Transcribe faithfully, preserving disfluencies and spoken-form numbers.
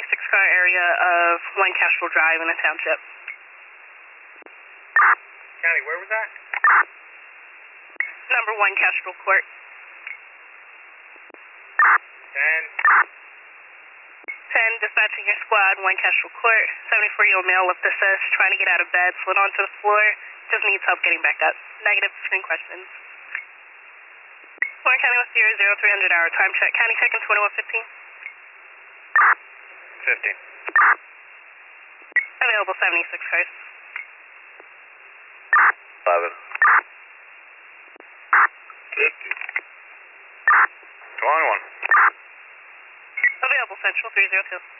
seventy-six car area of one Castrol Drive in the township. County, where was that? Number one Castrol Court. ten. ten, dispatching your squad, one Castrol Court. seventy-four-year-old male with assist, trying to get out of bed, slid onto the floor, just needs help getting back up. Negative, screen questions. Warren County with zero zero three hundred hour time check. County checking twenty-one fifteen. fifteen. Available seventy-six cars. eleven. fifty. twenty-one. Available Central three zero two.